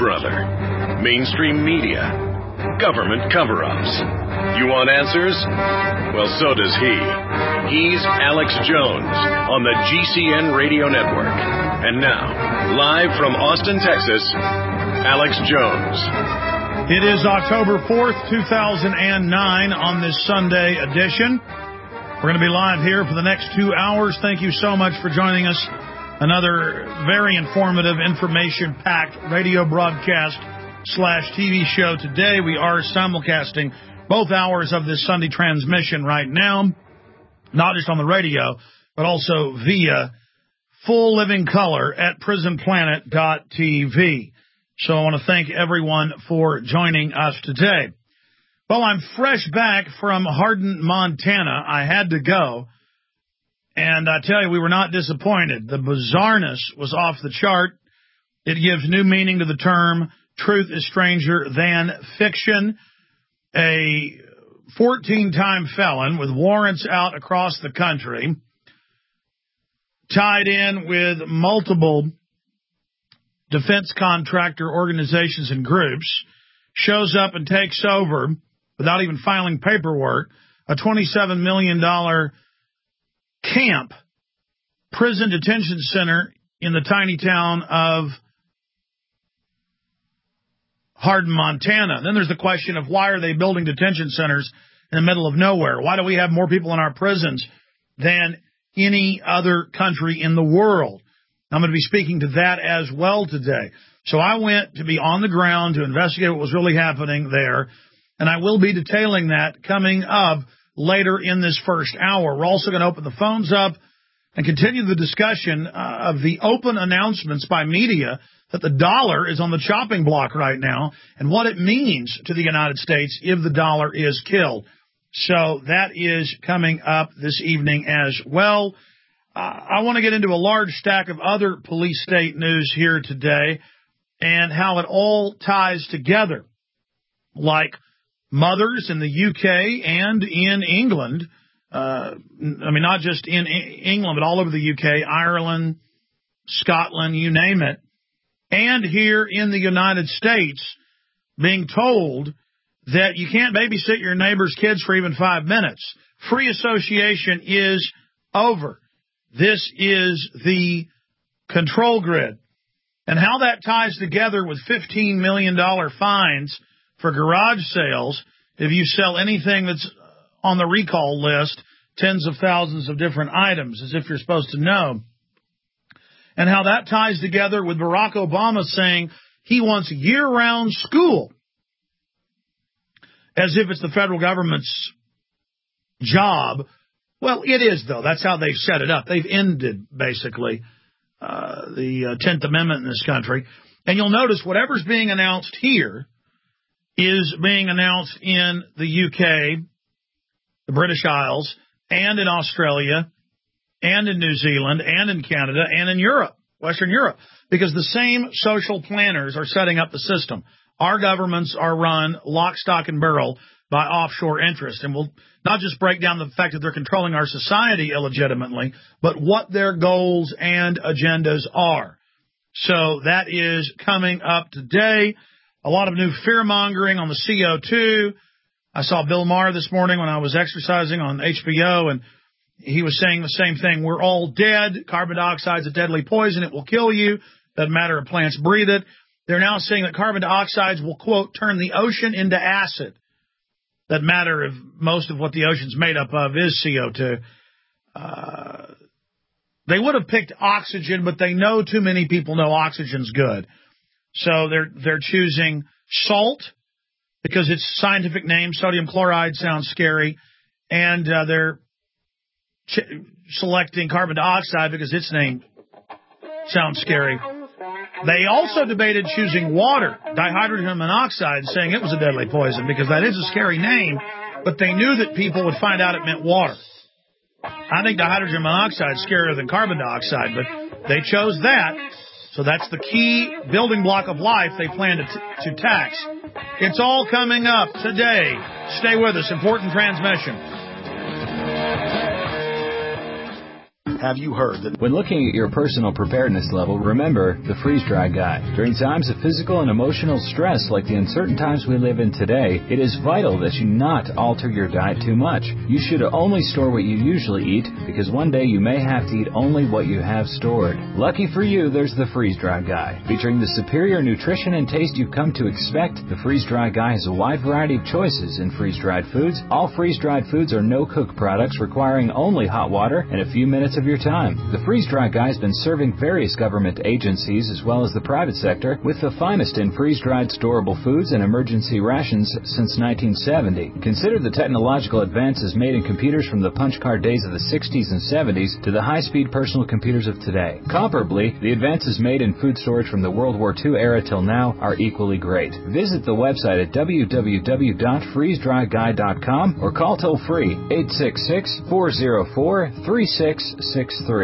or other. Mainstream media. Government cover-ups. You want answers? Well, so does he. He's Alex Jones on the GCN Radio Network. And now, live from Austin, Texas, Alex Jones. It is October 4th, 2009 on this Sunday edition. We're going to be live here for the next 2 hours. Thank you so much for joining us. Another very informative, information-packed radio broadcast / TV show today. We are simulcasting both hours of this Sunday transmission right now, not just on the radio, but also via full living color at prisonplanet.tv. So I want to thank everyone for joining us today. Well, I'm fresh back from Hardin, Montana. I had to go. And I tell you, we were not disappointed. The bizarreness was off the chart. It gives new meaning to the term truth is stranger than fiction. A 14-time felon with warrants out across the country, tied in with multiple defense contractor organizations and groups, shows up and takes over, without even filing paperwork, a $27 million camp, prison detention center in the tiny town of Hardin, Montana. Then there's the question of why are they building detention centers in the middle of nowhere? Why do we have more people in our prisons than any other country in the world? I'm going to be speaking to that as well today. So I went to be on the ground to investigate what was really happening there, and I will be detailing that coming up later in this first hour. We're also going to open the phones up and continue the discussion of the open announcements by media that the dollar is on the chopping block right now and what it means to the United States if the dollar is killed. So that is coming up this evening as well. I want to get into a large stack of other police state news here today and how it all ties together, like mothers in the UK and in England. Not just in England, but all over the UK, Ireland, Scotland, you name it. And here in the United States, being told that you can't babysit your neighbor's kids for even 5 minutes. Free association is over. This is the control grid. And how that ties together with $15 million fines for garage sales if you sell anything that's on the recall list, tens of thousands of different items, as if you're supposed to know. And how that ties together with Barack Obama saying he wants year-round school, as if it's the federal government's job. Well, it is, though. That's how they've set it up. They've ended, basically, the 10th Amendment in this country. And you'll notice whatever's being announced here is being announced in the UK, the British Isles, and in Australia, and in New Zealand, and in Canada, and in Europe, Western Europe, because the same social planners are setting up the system. Our governments are run lock, stock, and barrel by offshore interests, and we'll not just break down the fact that they're controlling our society illegitimately, but what their goals and agendas are. So that is coming up today. A lot of new fear-mongering on the CO2. I saw Bill Maher this morning when I was exercising on HBO, and he was saying the same thing. We're all dead. Carbon dioxide is a deadly poison. It will kill you. Doesn't matter if plants breathe it. They're now saying that carbon dioxide will, quote, turn the ocean into acid. Doesn't matter if most of what the ocean's made up of is CO2. They would have picked oxygen, but they know too many people know oxygen's good. So they're choosing salt because its scientific name, sodium chloride, sounds scary. And they're selecting carbon dioxide because its name sounds scary. They also debated choosing water, dihydrogen monoxide, saying it was a deadly poison because that is a scary name, but they knew that people would find out it meant water. I think dihydrogen monoxide is scarier than carbon dioxide, but they chose that. So that's the key building block of life they plan to tax. It's all coming up today. Stay with us. Important transmission. Have you heard that when looking at your personal preparedness level, remember the freeze-dry guide. During times of physical and emotional stress like the uncertain times we live in today, it is vital that you not alter your diet too much. You should only store what you usually eat because one day you may have to eat only what you have stored. Lucky for you, there's the freeze-dry guide. Featuring the superior nutrition and taste you've come to expect, the freeze-dry guide has a wide variety of choices in freeze-dried foods. All freeze-dried foods are no-cook products requiring only hot water and a few minutes of your time. The freeze-dry guide has been serving various government agencies as well as the private sector with the finest in freeze-dried storable foods and emergency rations since 1970. Consider the technological advances made in computers from the punch card days of the 60s and 70s to the high-speed personal computers of today. Comparably, the advances made in food storage from the World War II era till now are equally great. Visit the website at www.freezedryguide.com or call toll-free 866-404-3663.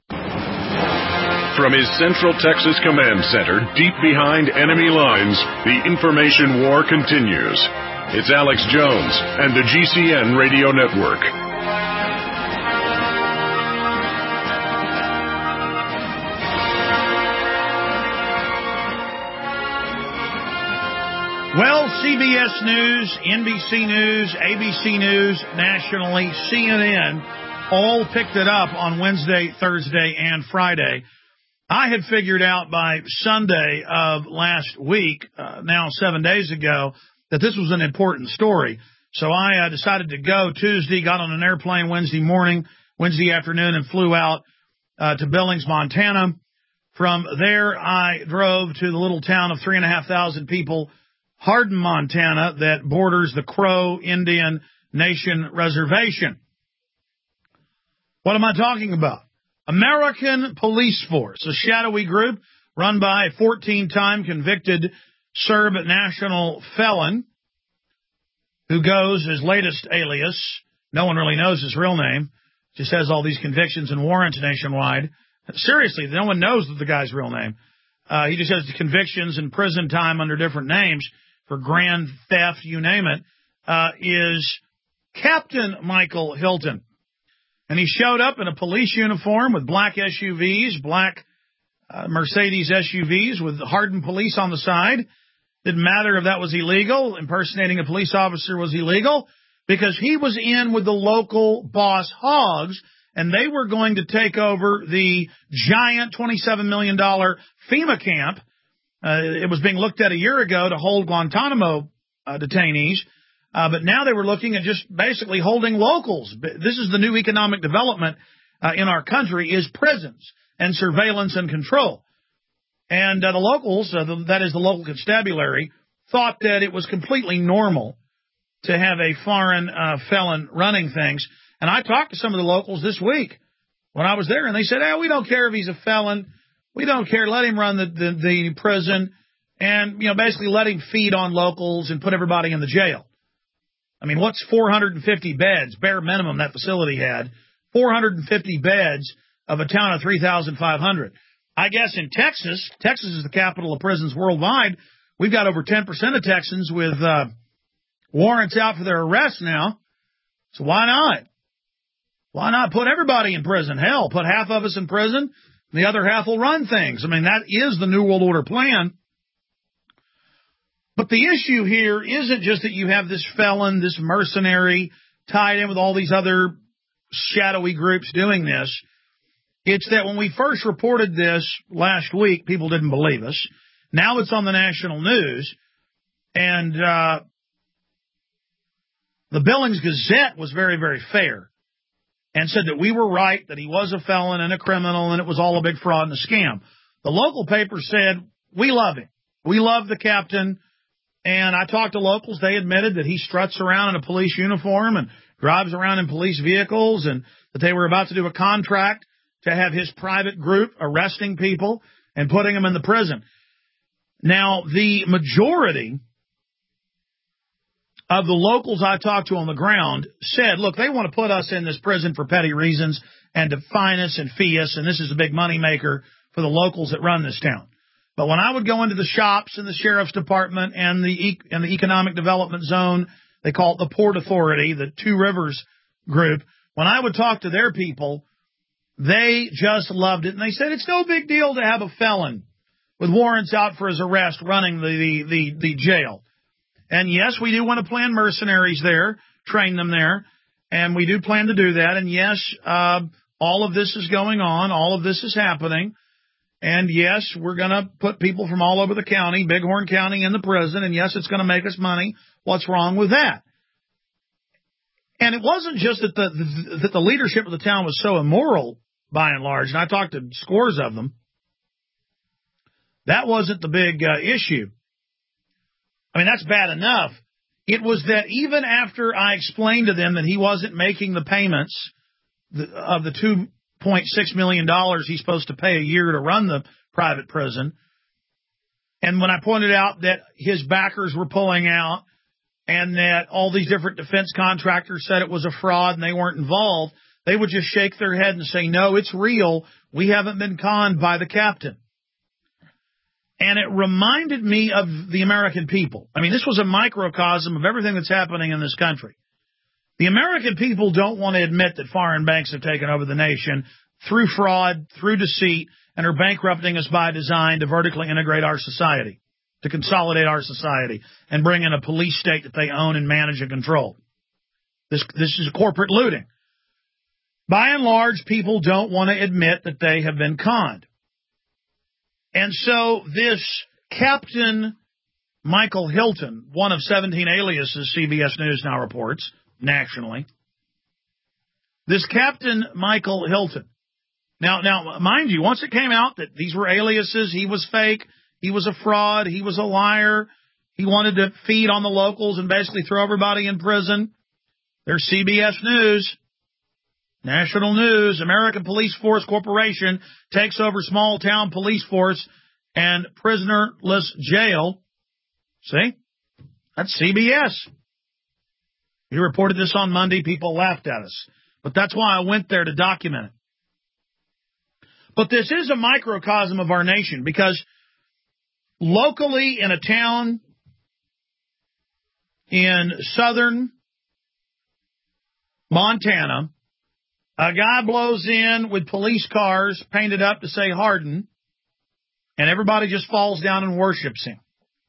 From his Central Texas Command Center, deep behind enemy lines, the information war continues. It's Alex Jones and the GCN Radio Network. Well, CBS News, NBC News, ABC News, nationally, CNN, all picked it up on Wednesday, Thursday, and Friday. I had figured out by Sunday of last week, now 7 days ago, that this was an important story. So I decided to go Tuesday, got on an airplane Wednesday morning, Wednesday afternoon, and flew out to Billings, Montana. From there, I drove to the little town of 3,500 people, Hardin, Montana, that borders the Crow Indian Nation Reservation. What am I talking about? American Police Force, a shadowy group run by a 14-time convicted Serb national felon who goes his latest alias. No one really knows his real name. Just has all these convictions and warrants nationwide. Seriously, no one knows the guy's real name. He just has the convictions and prison time under different names for grand theft, you name it, is Captain Michael Hilton. And he showed up in a police uniform with black SUVs, black Mercedes SUVs with Hardin police on the side. Didn't matter if that was illegal. Impersonating a police officer was illegal because he was in with the local boss hogs, and they were going to take over the giant $27 million FEMA camp. It was being looked at a year ago to hold Guantanamo detainees. But now they were looking at just basically holding locals. This is the new economic development in our country is prisons and surveillance and control. And the locals, that is the local constabulary, thought that it was completely normal to have a foreign felon running things. And I talked to some of the locals this week when I was there, and they said, we don't care if he's a felon. We don't care. Let him run the prison and, basically let him feed on locals and put everybody in the jail. I mean, what's 450 beds, bare minimum that facility had, 450 beds of a town of 3,500. I guess in Texas is the capital of prisons worldwide. We've got over 10% of Texans with warrants out for their arrest now. So why not? Why not put everybody in prison? Hell, put half of us in prison, and the other half will run things. I mean, that is the New World Order plan. But the issue here isn't just that you have this felon, this mercenary, tied in with all these other shadowy groups doing this. It's that when we first reported this last week, people didn't believe us. Now it's on the national news, and the Billings Gazette was very, very fair and said that we were right, that he was a felon and a criminal, and it was all a big fraud and a scam. The local paper said, we love him. We love the captain. And I talked to locals. They admitted that he struts around in a police uniform and drives around in police vehicles, and that they were about to do a contract to have his private group arresting people and putting them in the prison. Now, the majority of the locals I talked to on the ground said, look, they want to put us in this prison for petty reasons and to fine us and fee us, and this is a big moneymaker for the locals that run this town. But when I would go into the shops in the sheriff's department and the economic development zone, they call it the Port Authority, the Two Rivers group, when I would talk to their people, They just loved it. And they said it's no big deal to have a felon with warrants out for his arrest running the jail. And yes, we do want to plan mercenaries there, train them there, and we do plan to do that. And yes, all of this is going on. All of this is happening. And yes, we're going to put people from all over the county, Bighorn County, in the prison. And yes, it's going to make us money. What's wrong with that? And it wasn't just that the leadership of the town was so immoral, by and large, and I talked to scores of them. That wasn't the big issue. I mean, that's bad enough. It was that even after I explained to them that he wasn't making the payments of the $2.6 million he's supposed to pay a year to run the private prison, and when I pointed out that his backers were pulling out and that all these different defense contractors said it was a fraud and they weren't involved, they would just shake their head and say, no, it's real. We haven't been conned by the captain. And it reminded me of the American people. I mean, this was a microcosm of everything that's happening in this country. The American people don't want to admit that foreign banks have taken over the nation through fraud, through deceit, and are bankrupting us by design to vertically integrate our society, to consolidate our society, and bring in a police state that they own and manage and control. This is corporate looting. By and large, people don't want to admit that they have been conned. And so this Captain Michael Hilton, one of 17 aliases, CBS News now reports nationally, this Captain Michael Hilton. Now, mind you, once it came out that these were aliases, he was fake, he was a fraud, he was a liar, he wanted to feed on the locals and basically throw everybody in prison. There's CBS News. National news, American Police Force Corporation takes over small town police force and prisonerless jail. See? That's CBS. We reported this on Monday. People laughed at us. But that's why I went there to document it. But this is a microcosm of our nation because locally in a town in southern Montana, a guy blows in with police cars painted up to say Hardin, and everybody just falls down and worships him.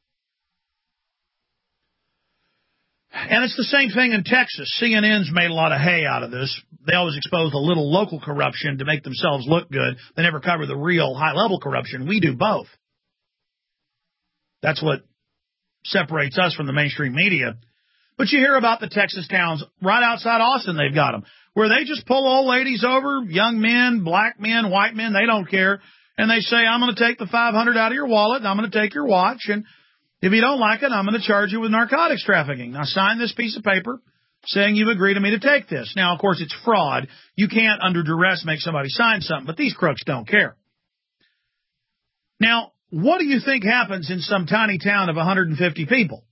And it's the same thing in Texas. CNN's made a lot of hay out of this. They always expose a little local corruption to make themselves look good. They never cover the real high-level corruption. We do both. That's what separates us from the mainstream media. But you hear about the Texas towns right outside Austin, they've got them, where they just pull old ladies over, young men, black men, white men, they don't care. And they say, I'm going to take the $500 out of your wallet, and I'm going to take your watch, and if you don't like it, I'm going to charge you with narcotics trafficking. Now, sign this piece of paper saying you've agreed to me to take this. Now, of course, it's fraud. You can't, under duress, make somebody sign something, but these crooks don't care. Now, what do you think happens in some tiny town of 150 people?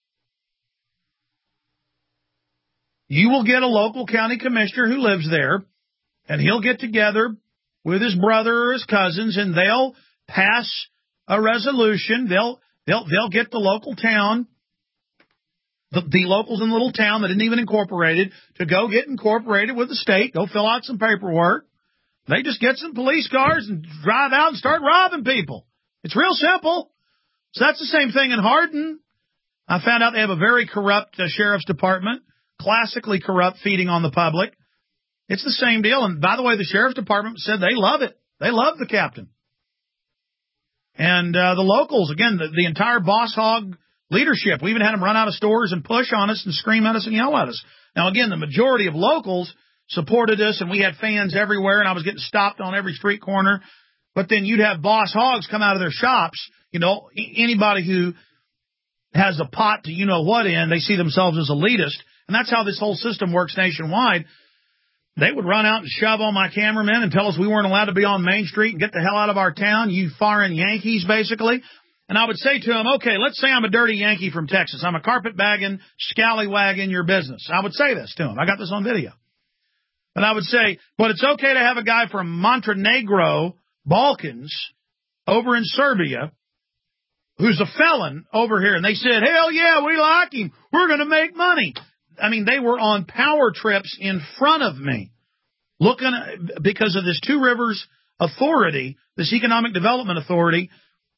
You will get a local county commissioner who lives there, and he'll get together with his brother or his cousins, and they'll pass a resolution. They'll get the local town, the locals in the little town that isn't even incorporated, to go get incorporated with the state, go fill out some paperwork. They just get some police cars and drive out and start robbing people. It's real simple. So that's the same thing in Hardin. I found out they have a very corrupt sheriff's department, classically corrupt, feeding on the public. It's the same deal. And by the way, the sheriff's department said they love it. They love the captain. And the locals, again, the entire boss hog leadership, we even had them run out of stores and push on us and scream at us and yell at us. Now, again, the majority of locals supported us, and we had fans everywhere, and I was getting stopped on every street corner. But then you'd have boss hogs come out of their shops. You know, anybody who has a pot to you-know-what in, they see themselves as elitist. And that's how this whole system works nationwide. They would run out and shove on my cameramen and tell us we weren't allowed to be on Main Street and get the hell out of our town, you foreign Yankees, basically. And I would say to them, okay, let's say I'm a dirty Yankee from Texas. I'm a carpetbagging, scallywag in your business. I would say this to them. I got this on video. And I would say, but it's okay to have a guy from Montenegro, Balkans, over in Serbia, who's a felon over here. And they said, hell yeah, we like him. We're going to make money. I mean, they were on power trips in front of me. because of this Two Rivers Authority, this Economic Development Authority,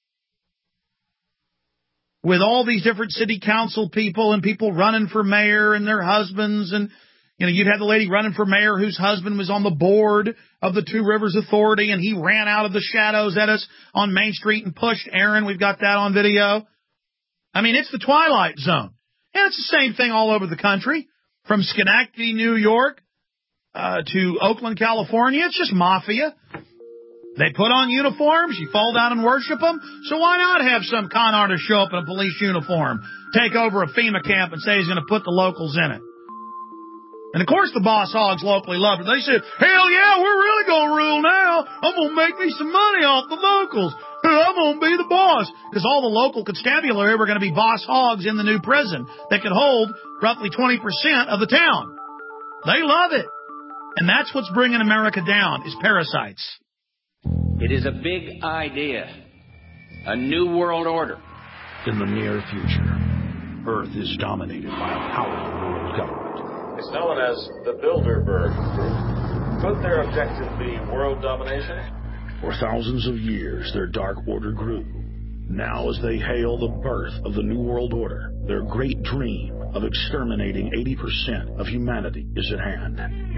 with all these different city council people and people running for mayor and their husbands. And, you'd have the lady running for mayor whose husband was on the board of the Two Rivers Authority, and he ran out of the shadows at us on Main Street and pushed Aaron. We've got that on video. I mean, it's the Twilight Zone. And it's the same thing all over the country, from Schenectady, New York, to Oakland, California. It's just mafia. They put on uniforms, you fall down and worship them, so why not have some con artist show up in a police uniform, take over a FEMA camp and say he's going to put the locals in it? And of course the boss hogs locally loved it. They said, hell yeah, we're really going to rule now. I'm going to make me some money off the locals. I'm going to be the boss. Because all the local constabulary were going to be boss hogs in the new prison that could hold roughly 20% of the town. They love it. And that's what's bringing America down, is parasites. It is a big idea, a new world order. In the near future, Earth is dominated by a powerful world government. It's known as the Bilderberg Group. Could their objective be world domination? For thousands of years, their dark order grew. Now, as they hail the birth of the New World Order, their great dream of exterminating 80% of humanity is at hand.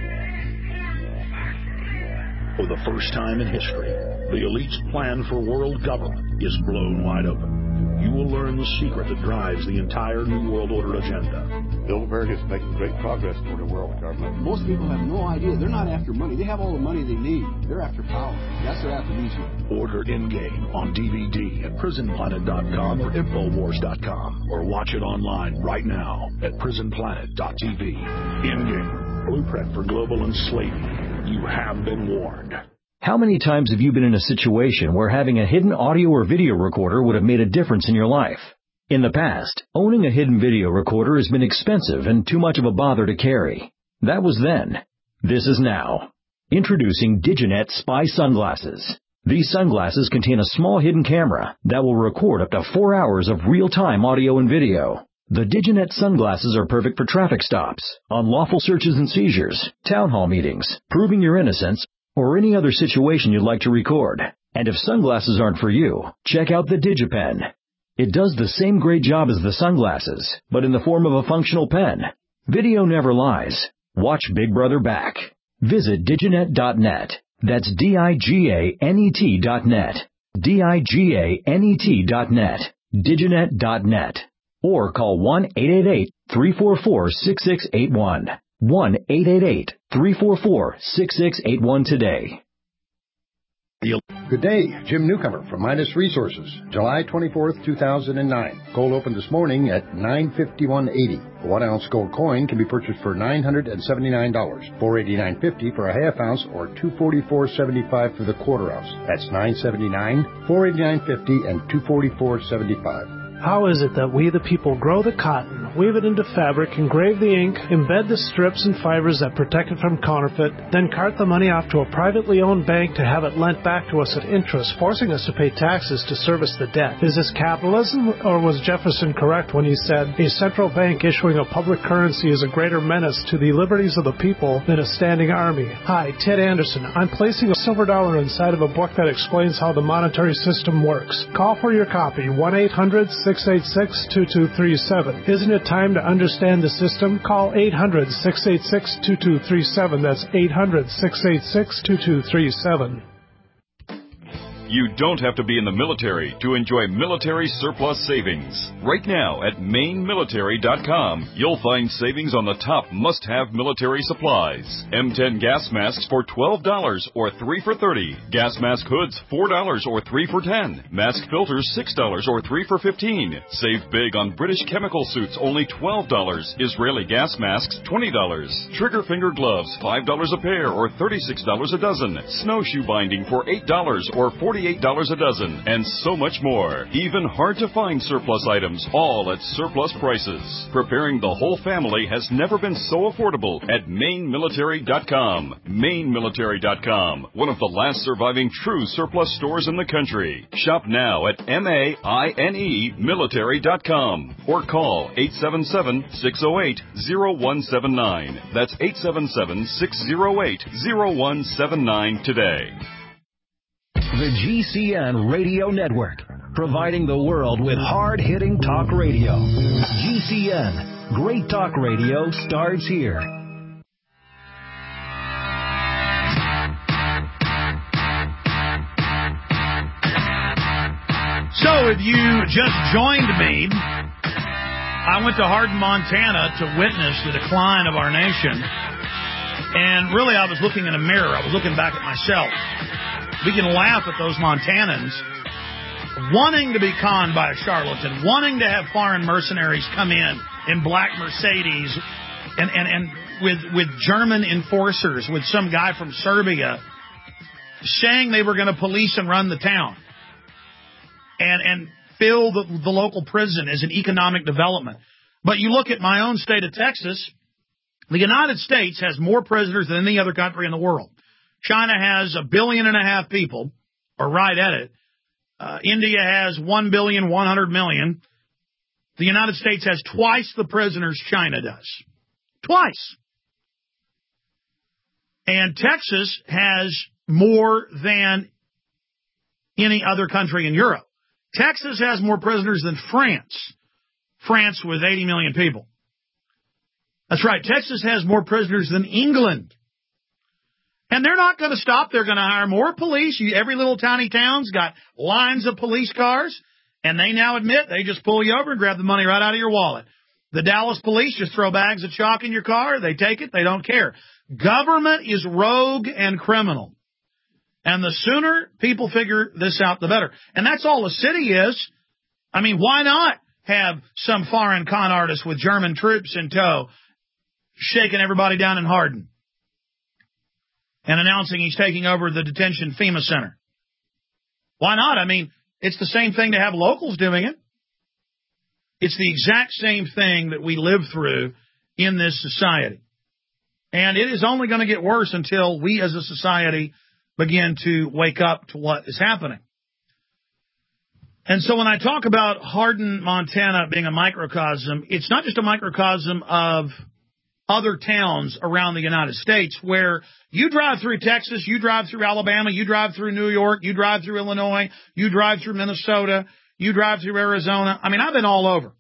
For the first time in history, the elite's plan for world government is blown wide open. You will learn the secret that drives the entire New World Order agenda. Bilderberg is making great progress toward a world government. Most people have no idea. They're not after money. They have all the money they need. They're after power. That's their amnesia. Order Endgame on DVD at PrisonPlanet.com or Infowars.com, or watch it online right now at PrisonPlanet.tv. Endgame, blueprint for global enslavement. You have been warned. How many times have you been in a situation where having a hidden audio or video recorder would have made a difference in your life? In the past, owning a hidden video recorder has been expensive and too much of a bother to carry. That was then. This is now. Introducing Diginet Spy Sunglasses. These sunglasses contain a small hidden camera that will record up to 4 hours of real-time audio and video. The Diginet sunglasses are perfect for traffic stops, unlawful searches and seizures, town hall meetings, proving your innocence, or any other situation you'd like to record. And if sunglasses aren't for you, check out the DigiPen. It does the same great job as the sunglasses, but in the form of a functional pen. Video never lies. Watch Big Brother back. Visit Diginet.net. That's DIGANET.net. DIGANET.net. Diginet.net. Or call 1-888-344-6681. 1-888-344-6681 today. Good day, Jim Newcomer from Midas Resources, July 24th, 2009. Gold opened this morning at $951.80. A 1-ounce gold coin can be purchased for $979, $489.50 for a half ounce, or $244.75 for the quarter ounce. That's $979, $489.50, and $244.75. How is it that we, the people, grow the cotton, weave it into fabric, engrave the ink, embed the strips and fibers that protect it from counterfeit, then cart the money off to a privately owned bank to have it lent back to us at interest, forcing us to pay taxes to service the debt? Is this capitalism, or was Jefferson correct when he said, a central bank issuing a public currency is a greater menace to the liberties of the people than a standing army? Hi, Ted Anderson. I'm placing a silver dollar inside of a book that explains how the monetary system works. Call for your copy, 1-800-686-2237. Isn't it time to understand the system? Call 800-686-2237. That's 800-686-2237. You don't have to be in the military to enjoy military surplus savings. Right now at MaineMilitary.com, you'll find savings on the top must-have military supplies. M10 gas masks for $12 or 3 for $30. Gas mask hoods $4 or 3 for $10. Mask filters $6 or 3 for $15. Save big on British chemical suits, only $12. Israeli gas masks $20. Trigger finger gloves $5 a pair or $36 a dozen. Snowshoe binding for $8 or $4 $48 a dozen, and so much more. Even hard-to-find surplus items, all at surplus prices. Preparing the whole family has never been so affordable at MaineMilitary.com. MaineMilitary.com, one of the last surviving true surplus stores in the country. Shop now at MAINE Military.com or call 877-608-0179. That's 877-608-0179 today. The GCN Radio Network, providing the world with hard-hitting talk radio. GCN, great talk radio starts here. So if you just joined me, I went to Hardin, Montana to witness the decline of our nation. And really, I was looking in a mirror. I was looking back at myself. We can laugh at those Montanans wanting to be conned by a charlatan, wanting to have foreign mercenaries come in black Mercedes and with German enforcers, with some guy from Serbia saying they were going to police and run the town and fill the local prison as an economic development. But you look at my own state of Texas, the United States has more prisoners than any other country in the world. China has 1.5 billion people, or right at it. India has 1,100,000,000. The United States has twice the prisoners China does. Twice. And Texas has more than any other country in Europe. Texas has more prisoners than France. France with 80 million people. That's right. Texas has more prisoners than England. And they're not going to stop. They're going to hire more police. Every little tiny town's got lines of police cars. And they now admit they just pull you over and grab the money right out of your wallet. The Dallas police just throw bags of chalk in your car. They take it. They don't care. Government is rogue and criminal. And the sooner people figure this out, the better. And that's all a city is. I mean, why not have some foreign con artist with German troops in tow shaking everybody down in Hardin and announcing he's taking over the detention FEMA center? Why not? I mean, it's the same thing to have locals doing it. It's the exact same thing that we live through in this society. And it is only going to get worse until we as a society begin to wake up to what is happening. And so when I talk about Hardin, Montana being a microcosm, it's not just a microcosm of other towns around the United States where you drive through Texas, you drive through Alabama, you drive through New York, you drive through Illinois, you drive through Minnesota, you drive through Arizona. I mean, I've been all over.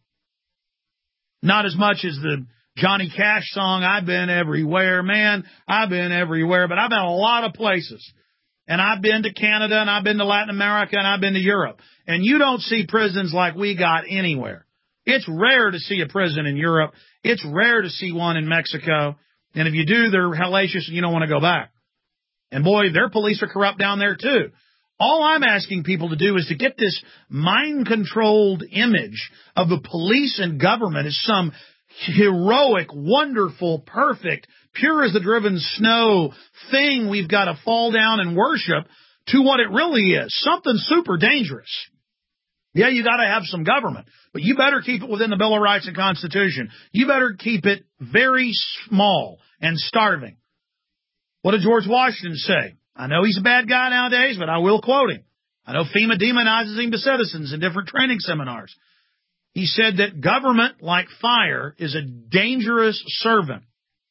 Not as much as the Johnny Cash song, I've been everywhere. Man, I've been everywhere, but I've been a lot of places. And I've been to Canada, and I've been to Latin America, and I've been to Europe. And you don't see prisons like we got anywhere. It's rare to see a prison in Europe. It's rare to see one in Mexico. And if you do, they're hellacious and you don't want to go back. And boy, their police are corrupt down there too. All I'm asking people to do is to get this mind-controlled image of the police and government as some heroic, wonderful, perfect, pure as the driven snow thing we've got to fall down and worship to what it really is, something super dangerous. Yeah, you got to have some government, but you better keep it within the Bill of Rights and Constitution. You better keep it very small and starving. What did George Washington say? I know he's a bad guy nowadays, but I will quote him. I know FEMA demonizes him to citizens in different training seminars. He said that government, like fire, is a dangerous servant.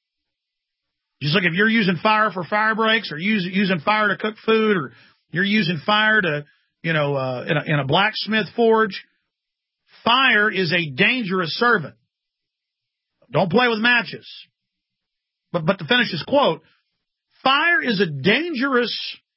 Just like if you're using fire for fire breaks or using fire to cook food or you're using fire to, in a blacksmith forge, fire is a dangerous servant. Don't play with matches. But to finish his quote, fire is a dangerous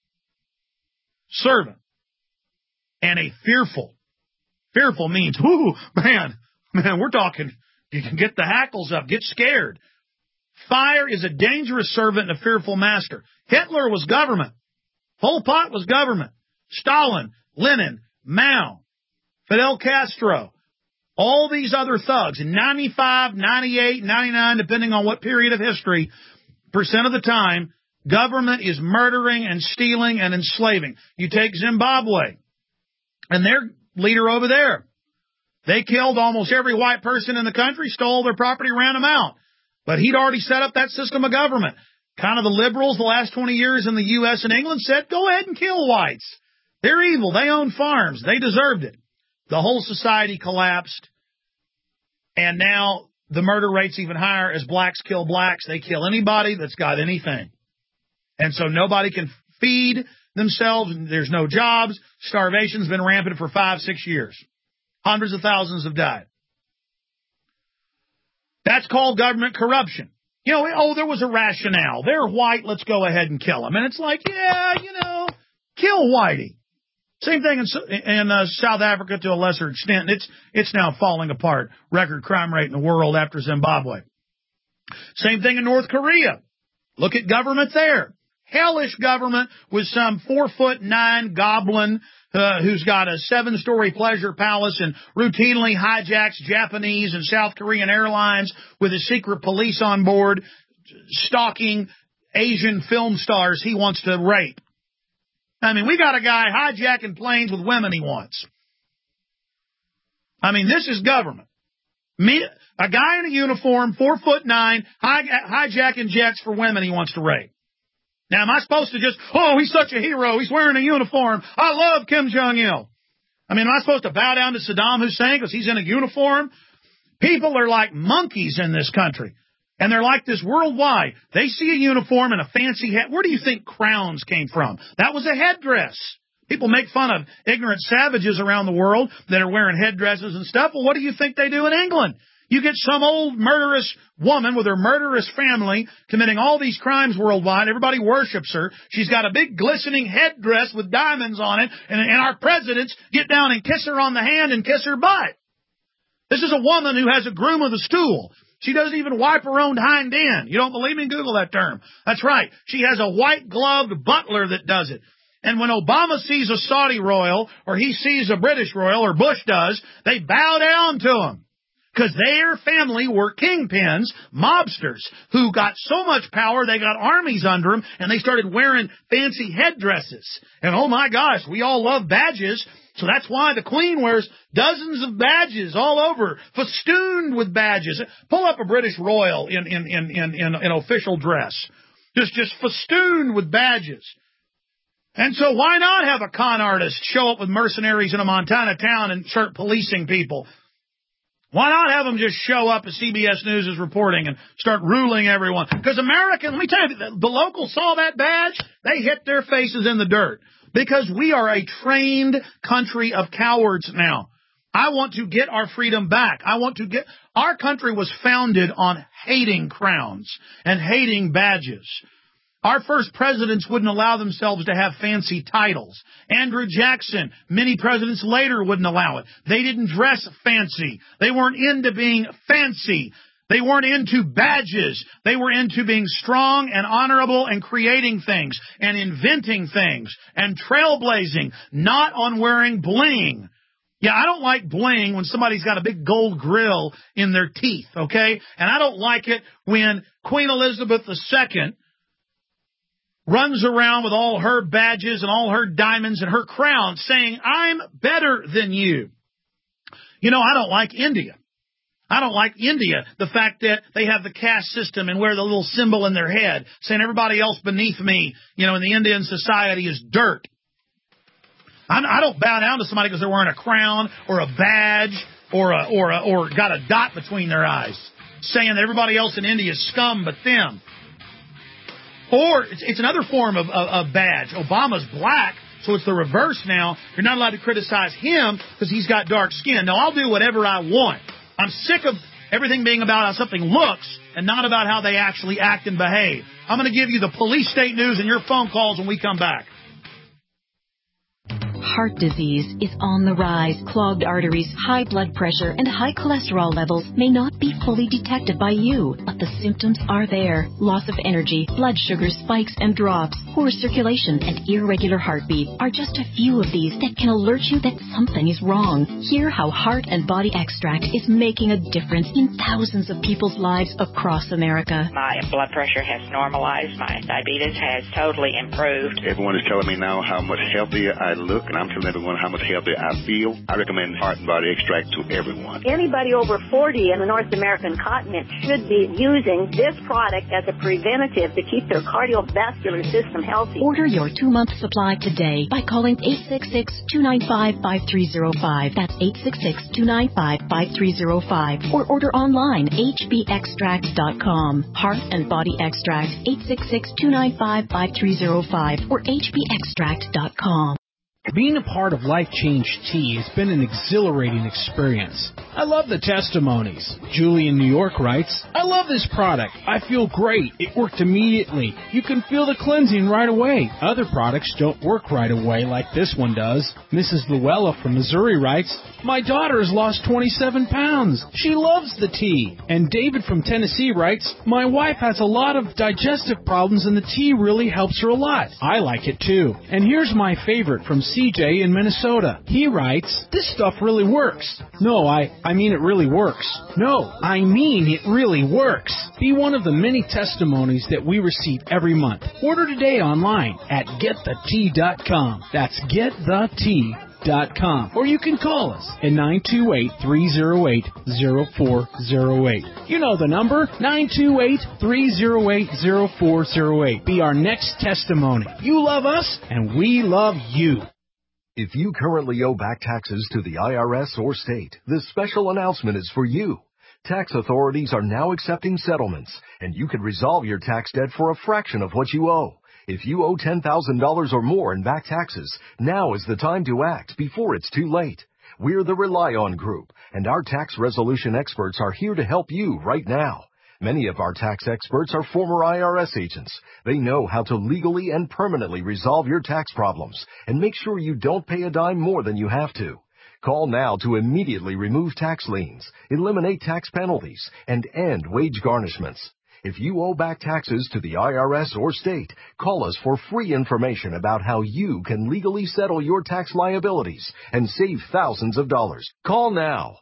servant and a fearful. Fearful means, whoo, man, we're talking, you can get the hackles up, get scared. Fire is a dangerous servant and a fearful master. Hitler was government. Pol Pot was government. Stalin, Lenin, Mao, Fidel Castro, all these other thugs. In 95, 98, 99, depending on what period of history, % of the time, Government is murdering and stealing and enslaving. You take Zimbabwe and their leader over there. They killed almost every white person in the country, stole their property, ran them out. But he'd already set up that system of government. Kind of the liberals the last 20 years in the U.S. and England said, go ahead and kill whites. They're evil. They own farms. They deserved it. The whole society collapsed. And now the murder rate's even higher. As blacks kill blacks, they kill anybody that's got anything. And so nobody can feed themselves. There's no jobs. Starvation's been rampant for 5-6 years. Hundreds of thousands have died. That's called government corruption. You know, there was a rationale. They're white, let's go ahead and kill them. And it's like, yeah, kill Whitey. Same thing in South Africa to a lesser extent. It's now falling apart. Record crime rate in the world after Zimbabwe. Same thing in North Korea. Look at government there. Hellish government with some 4'9" goblin who's got a 7-story pleasure palace and routinely hijacks Japanese and South Korean airlines with a secret police on board, stalking Asian film stars he wants to rape. I mean, we got a guy hijacking planes with women he wants. I mean, this is government. A guy in a uniform, 4'9", hijacking jets for women he wants to rape. Now, am I supposed to just, he's such a hero, he's wearing a uniform, I love Kim Jong-il. I mean, am I supposed to bow down to Saddam Hussein because he's in a uniform? People are like monkeys in this country, and they're like this worldwide. They see a uniform and a fancy hat. Where do you think crowns came from? That was a headdress. People make fun of ignorant savages around the world that are wearing headdresses and stuff. Well, what do you think they do in England? You get some old murderous woman with her murderous family committing all these crimes worldwide. Everybody worships her. She's got a big glistening headdress with diamonds on it, and our presidents get down and kiss her on the hand and kiss her butt. This is a woman who has a groom with a stool. She doesn't even wipe her own hind end. You don't believe me? Google that term. That's right. She has a white-gloved butler that does it. And when Obama sees a Saudi royal, or he sees a British royal, or Bush does, they bow down to him. Because their family were kingpins, mobsters, who got so much power they got armies under them, and they started wearing fancy headdresses. And oh my gosh, we all love badges, so that's why the Queen wears dozens of badges all over, festooned with badges. Pull up a British royal in official dress, just festooned with badges. And so why not have a con artist show up with mercenaries in a Montana town and start policing people? Why not have them just show up as CBS News is reporting and start ruling everyone? Because Americans, let me tell you, the locals saw that badge, they hit their faces in the dirt. Because we are a trained country of cowards now. I want to get our freedom back. Our country was founded on hating crowns and hating badges. Our first presidents wouldn't allow themselves to have fancy titles. Andrew Jackson, many presidents later wouldn't allow it. They didn't dress fancy. They weren't into being fancy. They weren't into badges. They were into being strong and honorable and creating things and inventing things and trailblazing, not on wearing bling. Yeah, I don't like bling when somebody's got a big gold grill in their teeth, okay? And I don't like it when Queen Elizabeth II runs around with all her badges and all her diamonds and her crown saying, I'm better than you. You know, I don't like India. I don't like India, the fact that they have the caste system and wear the little symbol in their head, saying everybody else beneath me, in the Indian society is dirt. I don't bow down to somebody because they're wearing a crown or a badge or got a dot between their eyes, saying that everybody else in India is scum but them. Or it's another form of badge. Obama's black, so it's the reverse now. You're not allowed to criticize him because he's got dark skin. No, I'll do whatever I want. I'm sick of everything being about how something looks and not about how they actually act and behave. I'm going to give you the police state news and your phone calls when we come back. Heart disease is on the rise. Clogged arteries, high blood pressure, and high cholesterol levels may not be fully detected by you, but the symptoms are there. Loss of energy, blood sugar spikes and drops, poor circulation, and irregular heartbeat are just a few of these that can alert you that something is wrong. Hear how Heart and Body Extract is making a difference in thousands of people's lives across America. My blood pressure has normalized. My diabetes has totally improved. Everyone is telling me now how much healthier I look, and I'm telling everyone how much healthier I feel. I recommend Heart and Body Extract to everyone. Anybody over 40 in the North American continent should be using this product as a preventative to keep their cardiovascular system healthy. Order your 2-month supply today by calling 866-295-5305. That's 866-295-5305. Or order online, hbextract.com. Heart and Body Extract, 866-295-5305 or hbextract.com. Being a part of Life Change Tea has been an exhilarating experience. I love the testimonies. Julie in New York writes, I love this product. I feel great. It worked immediately. You can feel the cleansing right away. Other products don't work right away like this one does. Mrs. Luella from Missouri writes, my daughter has lost 27 pounds. She loves the tea. And David from Tennessee writes, my wife has a lot of digestive problems and the tea really helps her a lot. I like it too. And here's my favorite from CJ in Minnesota. He writes, this stuff really works. No, I mean it really works. No, I mean it really works. Be one of the many testimonies that we receive every month. Order today online at getthetea.com. That's getthetea.com. Or you can call us at 928-308-0408. You know the number, 928-308-0408. Be our next testimony. You love us, and we love you. If you currently owe back taxes to the IRS or state, this special announcement is for you. Tax authorities are now accepting settlements, and you can resolve your tax debt for a fraction of what you owe. If you owe $10,000 or more in back taxes, now is the time to act before it's too late. We're the Rely On Group, and our tax resolution experts are here to help you right now. Many of our tax experts are former IRS agents. They know how to legally and permanently resolve your tax problems and make sure you don't pay a dime more than you have to. Call now to immediately remove tax liens, eliminate tax penalties, and end wage garnishments. If you owe back taxes to the IRS or state, call us for free information about how you can legally settle your tax liabilities and save thousands of dollars. Call now,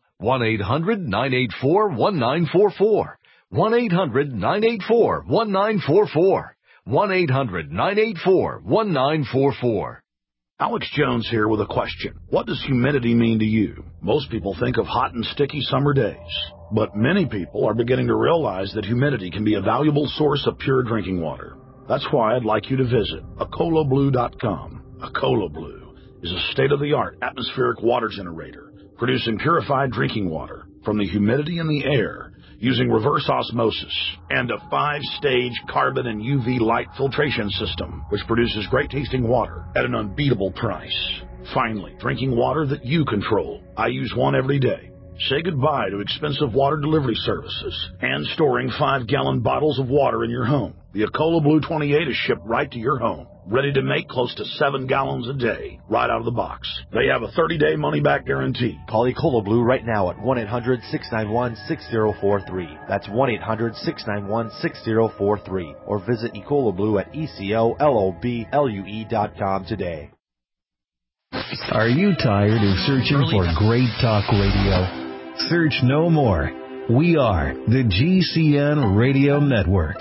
1-800-984-1944. 1-800-984-1944. 1-800-984-1944. Alex Jones here with a question. What does humidity mean to you? Most people think of hot and sticky summer days, but many people are beginning to realize that humidity can be a valuable source of pure drinking water. That's why I'd like you to visit AcolaBlue.com. Acola Blue is a state-of-the-art atmospheric water generator producing purified drinking water from the humidity in the air using reverse osmosis and a 5-stage carbon and UV light filtration system, which produces great-tasting water at an unbeatable price. Finally, drinking water that you control. I use one every day. Say goodbye to expensive water delivery services and storing 5-gallon bottles of water in your home. The Acola Blue 28 is shipped right to your home, ready to make close to 7 gallons a day, right out of the box. They have a 30-day money-back guarantee. Call Acola Blue right now at 1-800-691-6043. That's 1-800-691-6043. Or visit Acola Blue at ECOLOBLUE.com today. Are you tired of searching for great talk radio? Search no more. We are the GCN Radio Network.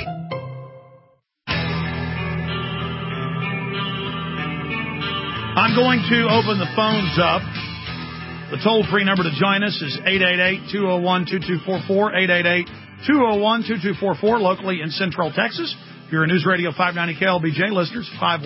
I'm going to open the phones up. The toll-free number to join us is 888-201-2244, 888-201-2244, locally in Central Texas. If you're a News Radio 590 KLBJ listeners,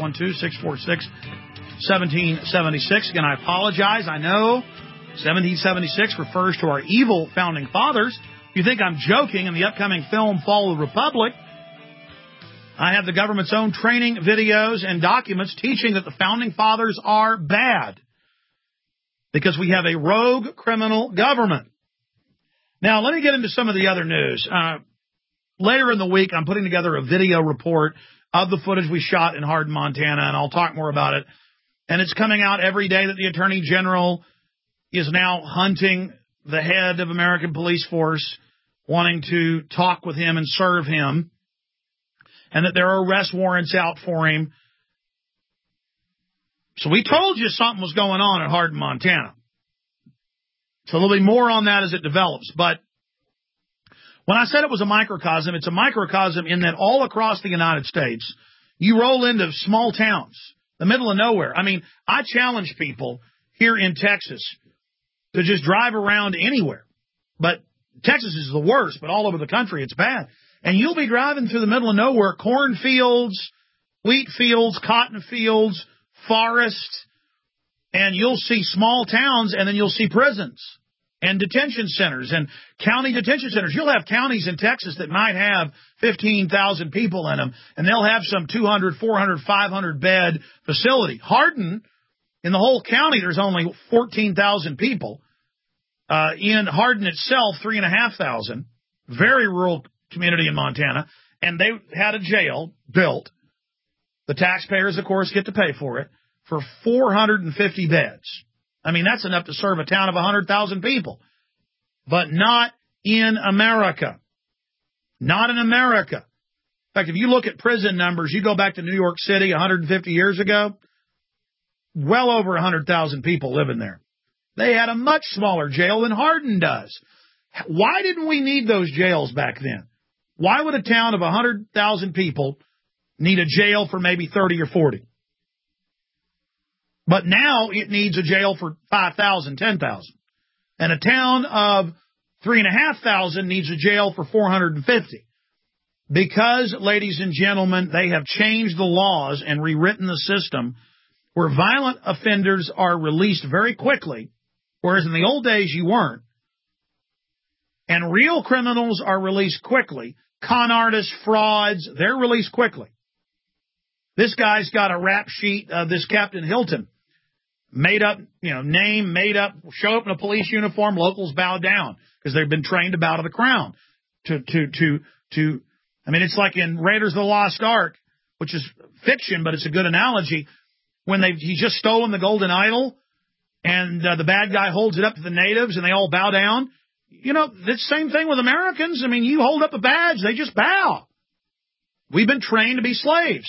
512-646-1776. Again, I apologize. I know 1776 refers to our evil founding fathers. If you think I'm joking, in the upcoming film Fall of the Republic, I have the government's own training videos and documents teaching that the founding fathers are bad because we have a rogue criminal government. Now, let me get into some of the other news. Later in the week, I'm putting together a video report of the footage we shot in Hardin, Montana, and I'll talk more about it And it's coming out every day that the Attorney General is now hunting the head of American Police Force, wanting to talk with him and serve him, and that there are arrest warrants out for him. So we told you something was going on at Hardin, Montana. So there'll be more on that as it develops. But when I said it was a microcosm, it's a microcosm in that all across the United States, you roll into small towns, the middle of nowhere. I mean, I challenge people here in Texas to just drive around anywhere. But Texas is the worst, but all over the country it's bad. And you'll be driving through the middle of nowhere, cornfields, wheat fields, cotton fields, forests, and you'll see small towns, and then you'll see prisons and detention centers and county detention centers. You'll have counties in Texas that might have 15,000 people in them, and they'll have some 200, 400, 500 bed facility. Hardin, in the whole county, there's only 14,000 people. In Hardin itself, 3,500, very rural community in Montana, and they had a jail built. The taxpayers, of course, get to pay for it, for 450 beds. I mean, that's enough to serve a town of 100,000 people. But not in America. Not in America. In fact, if you look at prison numbers, you go back to New York City 150 years ago, well over 100,000 people living there. They had a much smaller jail than Hardin does. Why didn't we need those jails back then? Why would a town of 100,000 people need a jail for maybe 30 or 40? But now it needs a jail for 5,000, 10,000. And a town of 3,500 needs a jail for 450. Because, ladies and gentlemen, they have changed the laws and rewritten the system where violent offenders are released very quickly, whereas in the old days you weren't. And real criminals are released quickly. Con artists, frauds, they're released quickly. This guy's got a rap sheet, this Captain Hilton. Made up, name, made up, show up in a police uniform, locals bow down because they've been trained to bow to the crown. I mean, it's like in Raiders of the Lost Ark, which is fiction, but it's a good analogy. When he's just stolen the golden idol and the bad guy holds it up to the natives and they all bow down. The same thing with Americans. I mean, you hold up a badge, they just bow. We've been trained to be slaves.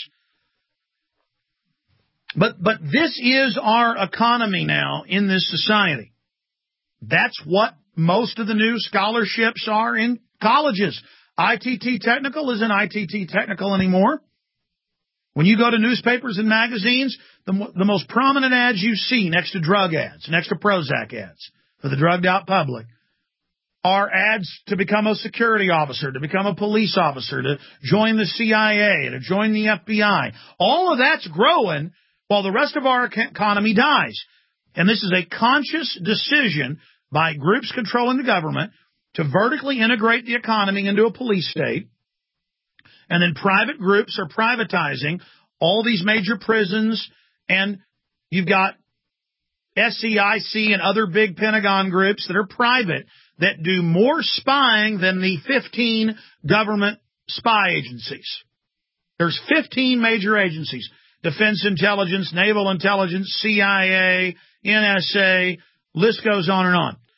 But this is our economy now in this society. That's what most of the new scholarships are in colleges. ITT Technical isn't ITT Technical anymore. When you go to newspapers and magazines, the most prominent ads you see next to drug ads, next to Prozac ads for the drugged out public, are ads to become a security officer, to become a police officer, to join the CIA, to join the FBI. All of that's growing while the rest of our economy dies. And this is a conscious decision by groups controlling the government to vertically integrate the economy into a police state. And then private groups are privatizing all these major prisons. And you've got SCIC and other big Pentagon groups that are private that do more spying than the 15 government spy agencies. There's 15 major agencies. Defense Intelligence, Naval Intelligence, CIA, NSA, list goes on and on.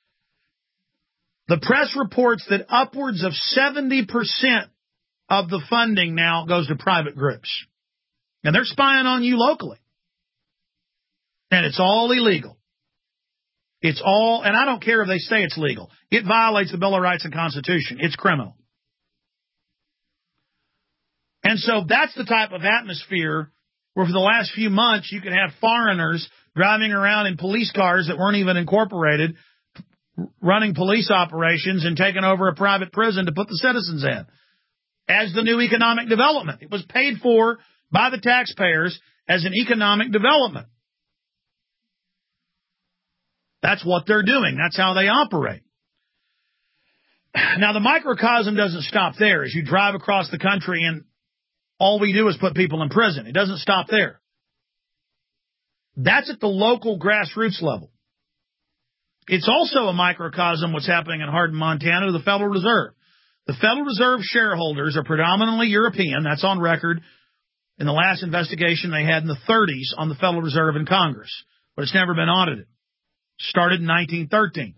The press reports that upwards of 70% of the funding now goes to private groups. And they're spying on you locally. And it's all illegal. It's all, and I don't care if they say it's legal. It violates the Bill of Rights and Constitution. It's criminal. And so that's the type of atmosphere where for the last few months you can have foreigners driving around in police cars that weren't even incorporated, running police operations and taking over a private prison to put the citizens in as the new economic development. It was paid for by the taxpayers as an economic development. That's what they're doing. That's how they operate. Now, the microcosm doesn't stop there. As you drive across the country and all we do is put people in prison. It doesn't stop there. That's at the local grassroots level. It's also a microcosm what's happening in Hardin, Montana, to the Federal Reserve. The Federal Reserve shareholders are predominantly European. That's on record. in the last investigation they had in the 30s on the Federal Reserve and Congress, but it's never been audited. Started in 1913.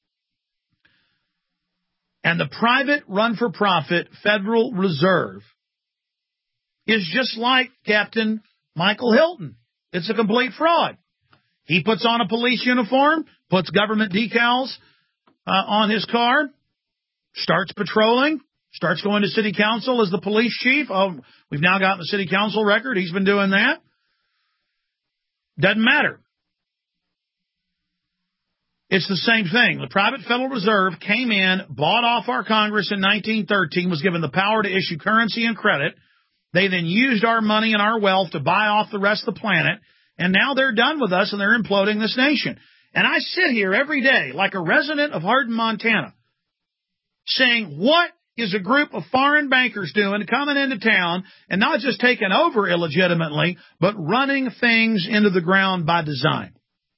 And the private run-for-profit Federal Reserve is just like Captain Michael Hilton. It's a complete fraud. He puts on a police uniform, puts government decals on his car, starts patrolling, starts going to city council as the police chief. Oh, we've now gotten the city council record. He's been doing that. Doesn't matter. It's the same thing. The private Federal Reserve came in, bought off our Congress in 1913, was given the power to issue currency and credit. They then used our money and our wealth to buy off the rest of the planet, and now they're done with us and they're imploding this nation. And I sit here every day like a resident of Hardin, Montana, saying, what is a group of foreign bankers doing coming into town and not just taking over illegitimately, but running things into the ground by design?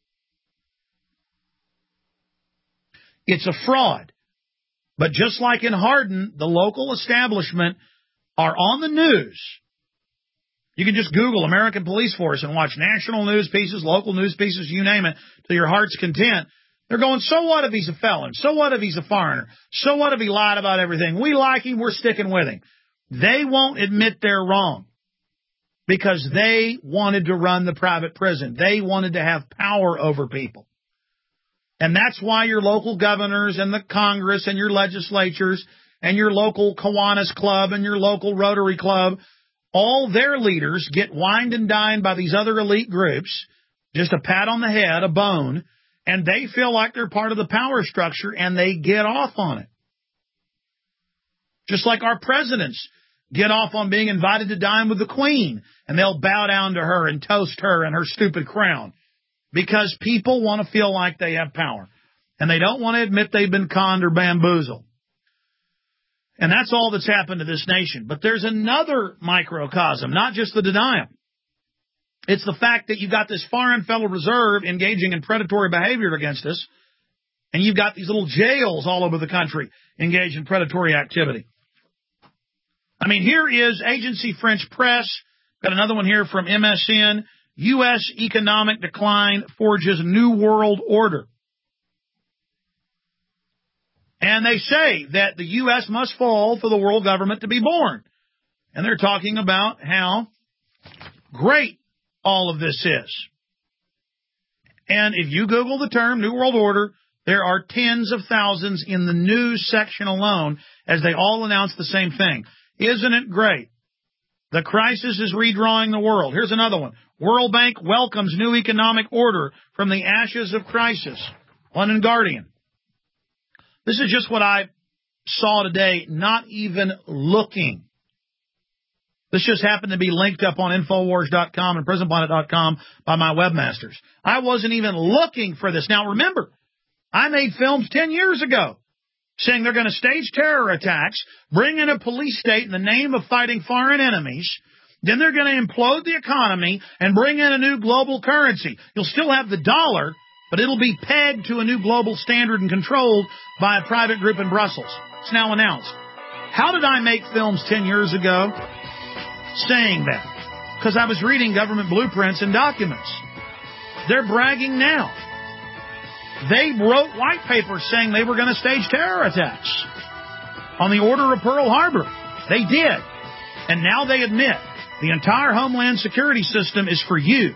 It's a fraud. But just like in Hardin, the local establishment are on the news. You can just Google American Police Force and watch national news pieces, local news pieces, you name it, to your heart's content. They're going, so what if he's a felon? So what if he's a foreigner? So what if he lied about everything? We like him, we're sticking with him. They won't admit they're wrong because they wanted to run the private prison. They wanted to have power over people. And that's why your local governors and the Congress and your legislatures and your local Kiwanis Club and your local Rotary Club, all their leaders get wined and dined by these other elite groups, just a pat on the head, a bone, and they feel like they're part of the power structure and they get off on it. Just like our presidents get off on being invited to dine with the Queen, and they'll bow down to her and toast her and her stupid crown. Because people want to feel like they have power. And they don't want to admit they've been conned or bamboozled. And that's all that's happened to this nation. But there's another microcosm, not just the denial. It's the fact that you've got this foreign Federal Reserve engaging in predatory behavior against us. And you've got these little jails all over the country engaged in predatory activity. I mean, here is Agency French Press. Got another one here from MSN. U.S. economic decline forges new world order. And they say that the U.S. must fall for the world government to be born. And they're talking about how great all of this is. And if you Google the term New World Order, there are tens of thousands in the news section alone as they all announce the same thing. Isn't it great? The crisis is redrawing the world. Here's another one. World Bank welcomes new economic order from the ashes of crisis. London Guardian. This is just what I saw today, not even looking. This just happened to be linked up on Infowars.com and PrisonPlanet.com by my webmasters. I wasn't even looking for this. Now, remember, I made films 10 years ago saying they're going to stage terror attacks, bring in a police state in the name of fighting foreign enemies. Then they're going to implode the economy and bring in a new global currency. You'll still have the dollar, but it'll be pegged to a new global standard and controlled by a private group in Brussels. It's now announced. How did I make films 10 years ago saying that? Because I was reading government blueprints and documents. They're bragging now. They wrote white papers saying they were going to stage terror attacks on the order of Pearl Harbor. They did. And now they admit the entire Homeland Security system is for you.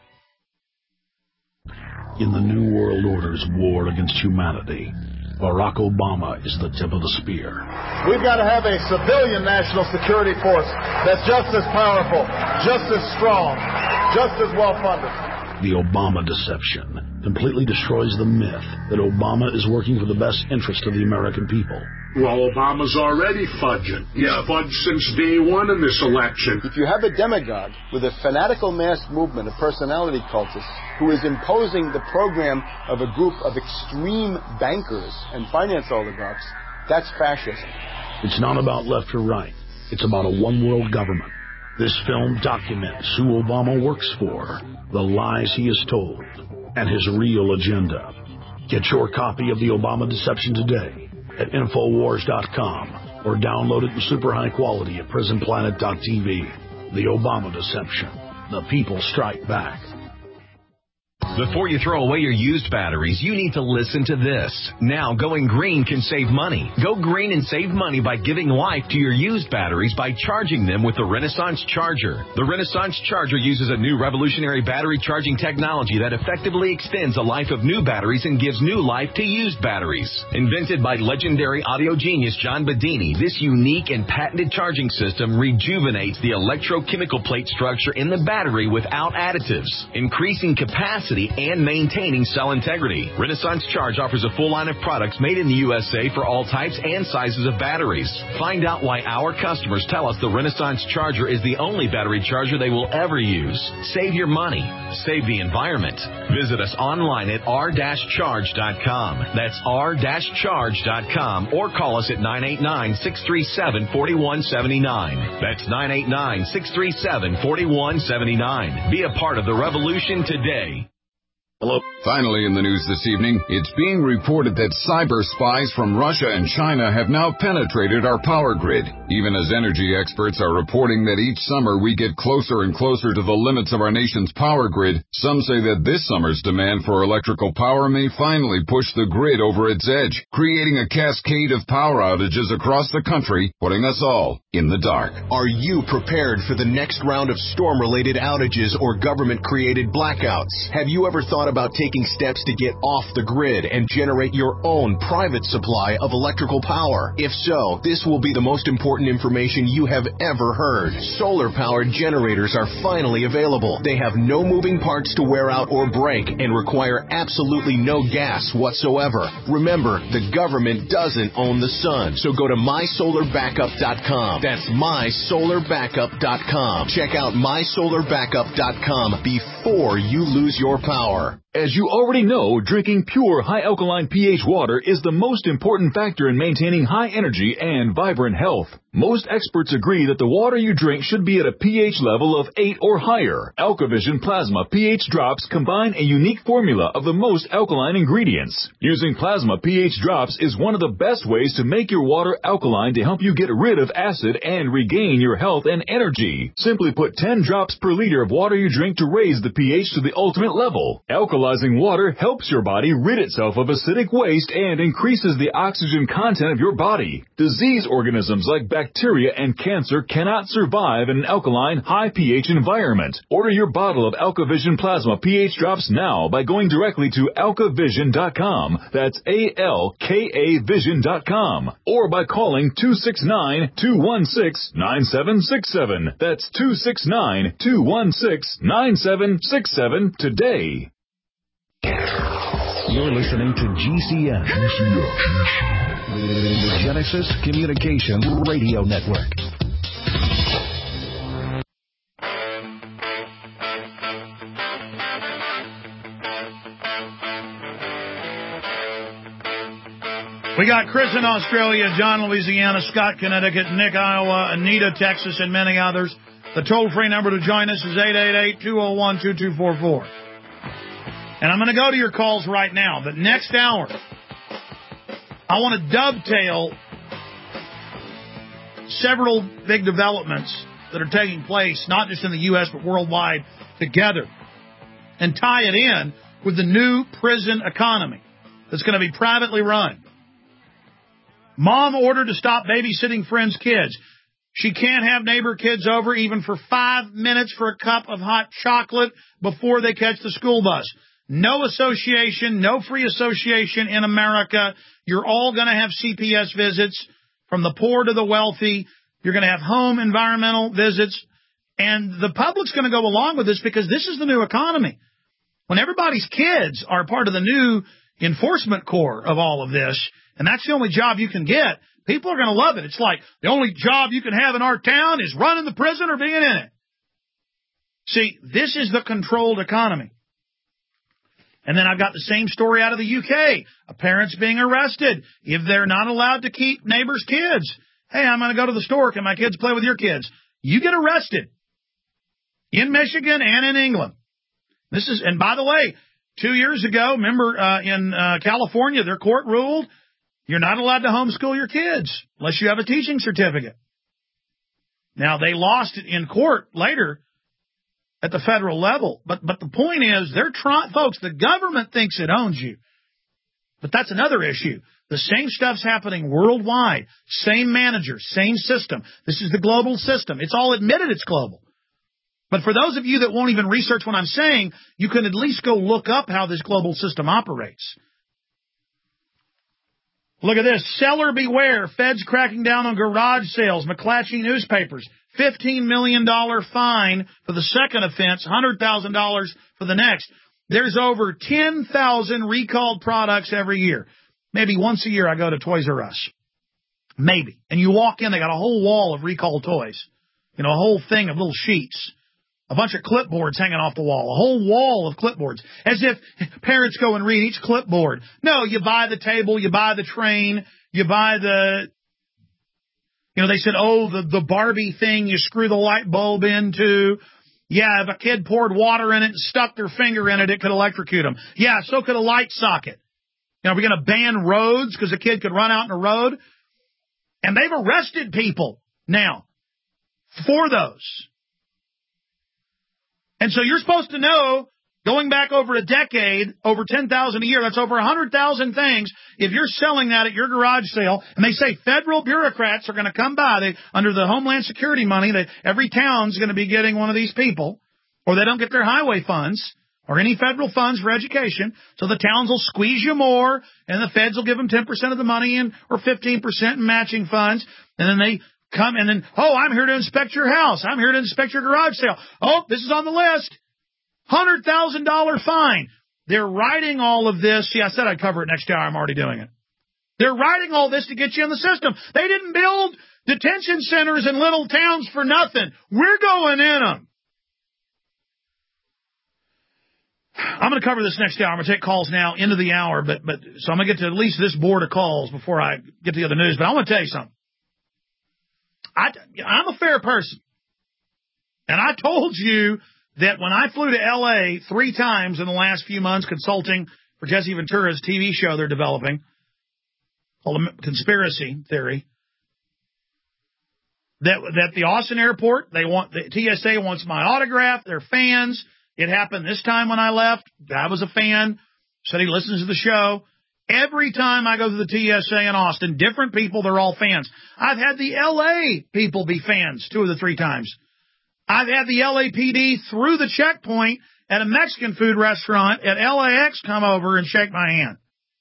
In the New World Order's war against humanity, Barack Obama is the tip of the spear. We've got to have a civilian national security force that's just as powerful, just as strong, just as well-funded. The Obama deception completely destroys the myth that Obama is working for the best interest of the American people. Well, Obama's already fudging. He's fudged since day one in this election. If you have a demagogue with a fanatical mass movement of personality cultists who is imposing the program of a group of extreme bankers and finance oligarchs, that's fascism. It's not about left or right. It's about a one-world government. This film documents who Obama works for, the lies he has told, and his real agenda. Get your copy of The Obama Deception today at Infowars.com or download it in super high quality at PrisonPlanet.tv. The Obama deception. The people strike back. Before you throw away your used batteries, you need to listen to this. Now, going green can save money. Go green and save money by giving life to your used batteries by charging them with the Renaissance Charger. The Renaissance Charger uses a new revolutionary battery charging technology that effectively extends the life of new batteries and gives new life to used batteries. Invented by legendary audio genius John Bedini, this unique and patented charging system rejuvenates the electrochemical plate structure in the battery without additives, increasing capacity and maintaining cell integrity. Renaissance Charge offers a full line of products made in the USA for all types and sizes of batteries. Find out why our customers tell us the Renaissance Charger is the only battery charger they will ever use. Save your money. Save the environment. Visit us online at r-charge.com. That's r-charge.com, or call us at 989-637-4179. That's 989-637-4179. Be a part of the revolution today. Hello. Finally in the news this evening, it's being reported that cyber spies from Russia and China have now penetrated our power grid. Even as energy experts are reporting that each summer we get closer and closer to the limits of our nation's power grid, some say that this summer's demand for electrical power may finally push the grid over its edge, creating a cascade of power outages across the country, putting us all in the dark. Are you prepared for the next round of storm-related outages or government-created blackouts? Have you ever thought about taking steps to get off the grid and generate your own private supply of electrical power? If so, this will be the most important information you have ever heard. Solar-powered generators are finally available. They have no moving parts to wear out or break and require absolutely no gas whatsoever. Remember, the government doesn't own the sun, so go to mysolarbackup.com. That's mysolarbackup.com. Check out mysolarbackup.com before you lose your power. As you already know, drinking pure, high-alkaline pH water is the most important factor in maintaining high energy and vibrant health. Most experts agree that the water you drink should be at a pH level of 8 or higher. AlkaVision Plasma pH drops combine a unique formula of the most alkaline ingredients. Using plasma pH drops is one of the best ways to make your water alkaline to help you get rid of acid and regain your health and energy. Simply put 10 drops per liter of water you drink to raise the pH to the ultimate level. Alkalizing water helps your body rid itself of acidic waste and increases the oxygen content of your body. Disease organisms like bacteria and cancer cannot survive in an alkaline, high pH environment. Order your bottle of AlkaVision Plasma pH drops now by going directly to alkavision.com. That's ALKAvision.com. Or by calling 269-216-9767. That's 269-216-9767 today. You're listening to GCN. The Genesis Communications Radio Network. We got Chris in Australia, John, Louisiana, Scott, Connecticut, Nick, Iowa, Anita, Texas, and many others. The toll-free number to join us is 888-201-2244. And I'm going to go to your calls right now. But next hour, I want to dovetail several big developments that are taking place, not just in the U.S., but worldwide, together, and tie it in with the new prison economy that's going to be privately run. Mom ordered to stop babysitting friends' kids. She can't have neighbor kids over even for 5 minutes for a cup of hot chocolate before they catch the school bus. No association, no free association in America. You're all going to have CPS visits from the poor to the wealthy. You're going to have home environmental visits. And the public's going to go along with this because this is the new economy. When everybody's kids are part of the new enforcement core of all of this, and that's the only job you can get, people are going to love it. It's like the only job you can have in our town is running the prison or being in it. See, this is the controlled economy. And then I've got the same story out of the UK. Parents being arrested if they're not allowed to keep neighbors' kids. Hey, I'm going to go to the store. Can my kids play with your kids? You get arrested in Michigan and in England. This is, and by the way, 2 years ago, remember in California, their court ruled you're not allowed to homeschool your kids unless you have a teaching certificate. Now, they lost it in court later at the federal level. But the point is, they're trying, folks, the government thinks it owns you. But that's another issue. The same stuff's happening worldwide. Same manager, same system. This is the global system. It's all admitted it's global. But for those of you that won't even research what I'm saying, you can at least go look up how this global system operates. Look at this. Seller beware. Feds cracking down on garage sales. McClatchy newspapers. $15 million fine for the second offense. $100,000 for the next. There's over 10,000 recalled products every year. Maybe once a year I go to Toys R Us. Maybe. And you walk in, they got a whole wall of recalled toys. You know, a whole thing of little sheets. A bunch of clipboards hanging off the wall. A whole wall of clipboards. As if parents go and read each clipboard. No, you buy the table, you buy the train, you buy the... You know, they said, the Barbie thing you screw the light bulb into. Yeah, if a kid poured water in it and stuck their finger in it, it could electrocute them. Yeah, so could a light socket. You know, we're going to ban roads because a kid could run out in a road. And they've arrested people now for those. And so you're supposed to know, going back over a decade, over 10,000 a year, that's over 100,000 things. If you're selling that at your garage sale, and they say federal bureaucrats are going to come by, under the Homeland Security money, that every town's going to be getting one of these people, or they don't get their highway funds, or any federal funds for education, so the towns will squeeze you more, and the feds will give them 10% of the money or 15% in matching funds, and then they come and then, I'm here to inspect your house. I'm here to inspect your garage sale. Oh, this is on the list. $100,000 fine. They're writing all of this. See, I said I'd cover it next hour. I'm already doing it. They're writing all this to get you in the system. They didn't build detention centers in little towns for nothing. We're going in them. I'm going to cover this next hour. I'm going to take calls now into the hour, so I'm going to get to at least this board of calls before I get to the other news. But I want to tell you something. I'm a fair person. And I told you that when I flew to L.A. 3 times in the last few months consulting for Jesse Ventura's TV show they're developing called Conspiracy Theory, that the Austin airport, the TSA wants my autograph. They're fans. It happened this time when I left. Guy was a fan, said he listens to the show. Every time I go to the TSA in Austin, different people, they're all fans. I've had the L.A. people be fans 2 of the 3 times. I've had the LAPD through the checkpoint at a Mexican food restaurant at LAX come over and shake my hand.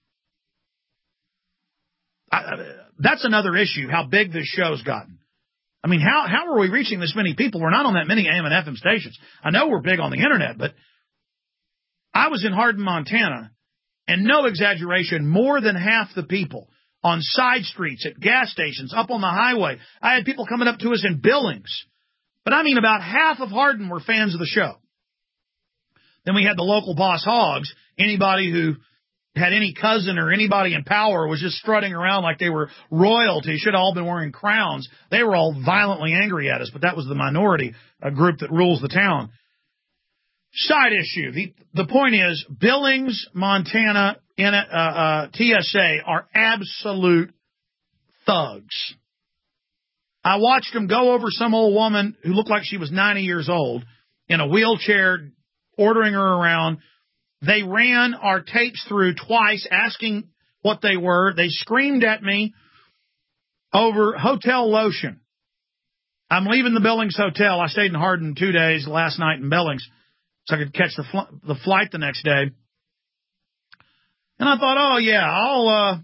That's another issue, how big this show's gotten. I mean, how are we reaching this many people? We're not on that many AM and FM stations. I know we're big on the internet, but I was in Hardin, Montana, and no exaggeration, more than half the people on side streets, at gas stations, up on the highway. I had people coming up to us in Billings. But I mean, about half of Hardin were fans of the show. Then we had the local boss hogs. Anybody who had any cousin or anybody in power was just strutting around like they were royalty, should have all been wearing crowns. They were all violently angry at us, but that was the minority, a group that rules the town. Side issue. The point is, Billings, Montana, TSA are absolute thugs. I watched them go over some old woman who looked like she was 90 years old in a wheelchair, ordering her around. They ran our tapes through twice, asking what they were. They screamed at me over hotel lotion. I'm leaving the Billings Hotel. I stayed in Hardin 2 days, last night in Billings, so I could catch the flight the next day. And I thought,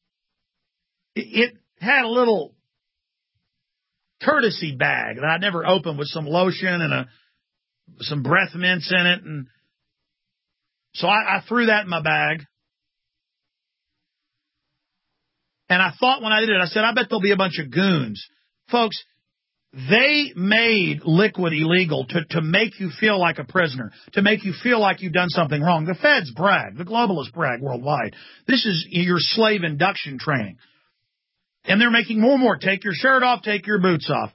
it had a little courtesy bag that I'd never opened with some lotion and some breath mints in it. And so I threw that in my bag. And I thought when I did it, I said, I bet there'll be a bunch of goons. Folks, they made liquid illegal to make you feel like a prisoner, to make you feel like you've done something wrong. The feds brag. The globalists brag worldwide. This is your slave induction training. And they're making more and more. Take your shirt off, take your boots off,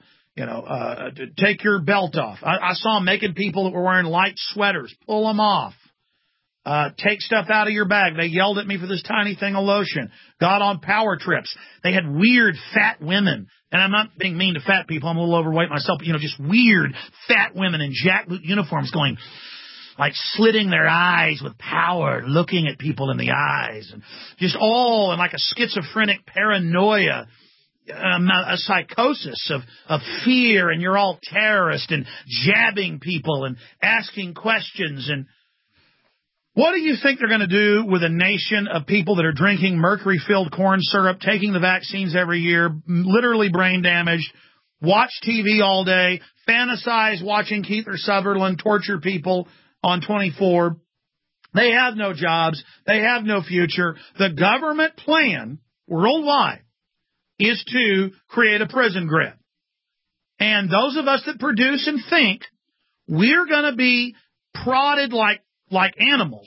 take your belt off. I saw them making people that were wearing light sweaters pull them off. Take stuff out of your bag. They yelled at me for this tiny thing of lotion. Got on power trips. They had weird fat women. And I'm not being mean to fat people. I'm a little overweight myself. But, just weird fat women in jackboot uniforms going, like slitting their eyes with power, looking at people in the eyes. And just all in like a schizophrenic paranoia, a psychosis of fear. And you're all terrorists and jabbing people and asking questions. And what do you think they're going to do with a nation of people that are drinking mercury-filled corn syrup, taking the vaccines every year, literally brain damaged, watch TV all day, fantasize watching Kiefer Sutherland torture people on 24? They have no jobs. They have no future. The government plan worldwide is to create a prison grid. And those of us that produce and think, we're going to be prodded like animals.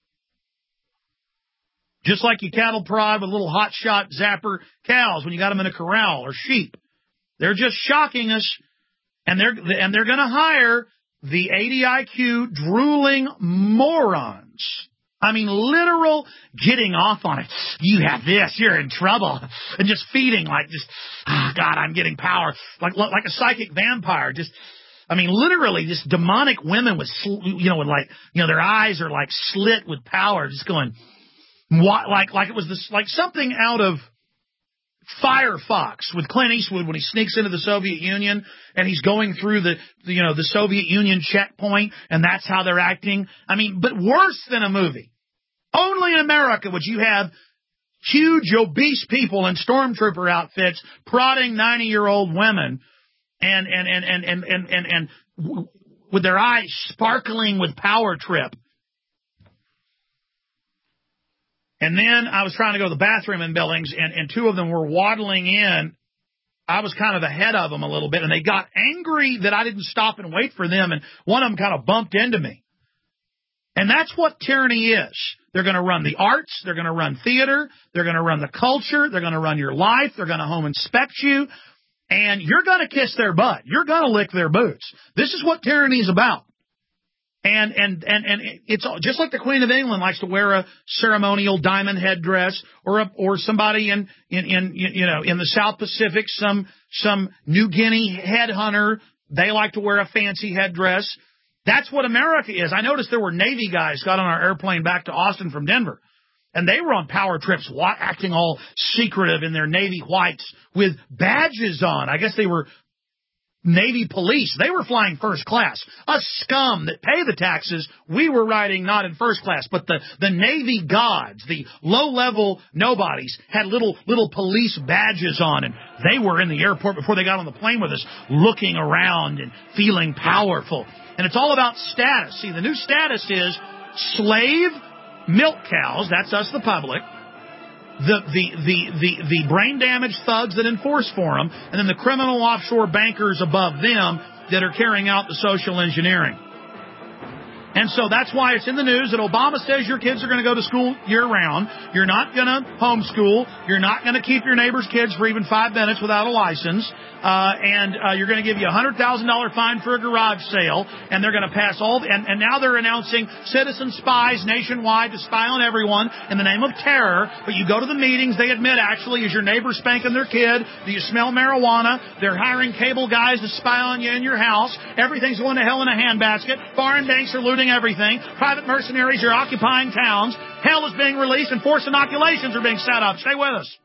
Just like you cattle prod with little hot shot zapper cows when you got them in a corral, or sheep. They're just shocking us, and they're going to hire the 80 IQ drooling morons. I mean, literal getting off on it. You have this, you're in trouble. And just feeding God, I'm getting power. Like a psychic vampire, literally, just demonic women with their eyes are like slit with power, just going, like it was this, like something out of Firefox with Clint Eastwood when he sneaks into the Soviet Union and he's going through the Soviet Union checkpoint, and that's how they're acting. I mean, but worse than a movie. Only in America would you have huge obese people in stormtrooper outfits prodding 90-year-old women and with their eyes sparkling with power trip. And then I was trying to go to the bathroom in Billings, and two of them were waddling in. I was kind of ahead of them a little bit, and they got angry that I didn't stop and wait for them, and one of them kind of bumped into me. And that's what tyranny is. They're going to run the arts. They're going to run theater. They're going to run the culture. They're going to run your life. They're going to home inspect you. And you're going to kiss their butt. You're going to lick their boots. This is what tyranny is about. And it's just like the Queen of England likes to wear a ceremonial diamond headdress, or somebody in the South Pacific, some New Guinea headhunter, they like to wear a fancy headdress. That's what America is. I noticed there were Navy guys got on our airplane back to Austin from Denver, and they were on power trips, acting all secretive in their Navy whites with badges on. I guess they were Navy police. They were flying first class. Us scum that pay the taxes, we were riding not in first class, but the Navy gods, the low-level nobodies, had little police badges on, and they were in the airport before they got on the plane with us, looking around and feeling powerful. And it's all about status. See, the new status is slave milk cows, that's us, the public, the brain-damaged thugs that enforce for them, and then the criminal offshore bankers above them that are carrying out the social engineering. And so that's why it's in the news that Obama says your kids are going to go to school year-round. You're not going to homeschool. You're not going to keep your neighbor's kids for even 5 minutes without a license. And you're going to give you a $100,000 fine for a garage sale. And they're going to pass and now they're announcing citizen spies nationwide to spy on everyone in the name of terror. But you go to the meetings, they admit, actually, is your neighbor spanking their kid? Do you smell marijuana? They're hiring cable guys to spy on you in your house. Everything's going to hell in a handbasket. Foreign banks are looting everything. Private mercenaries are occupying towns. Hell is being released, and forced inoculations are being set up. Stay with us.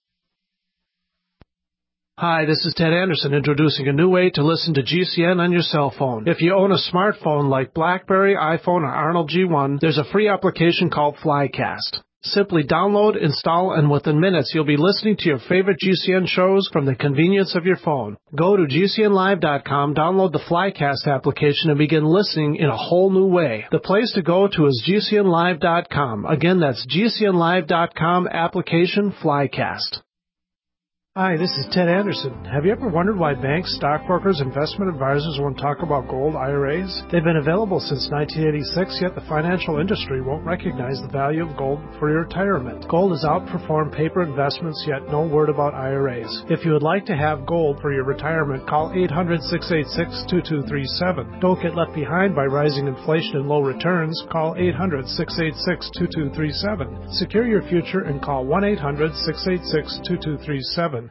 Hi, this is Ted Anderson introducing a new way to listen to GCN on your cell phone. If you own a smartphone like BlackBerry, iPhone, or Arnold G1, there's a free application called Flycast. Simply download, install, and within minutes you'll be listening to your favorite GCN shows from the convenience of your phone. Go to GCNlive.com, download the Flycast application, and begin listening in a whole new way. The place to go to is GCNlive.com. Again, that's GCNlive.com, application Flycast. Hi, this is Ted Anderson. Have you ever wondered why banks, stockbrokers, investment advisors won't talk about gold IRAs? They've been available since 1986, yet the financial industry won't recognize the value of gold for your retirement. Gold has outperformed paper investments, yet no word about IRAs. If you would like to have gold for your retirement, call 800-686-2237. Don't get left behind by rising inflation and low returns. Call 800-686-2237. Secure your future and call 1-800-686-2237.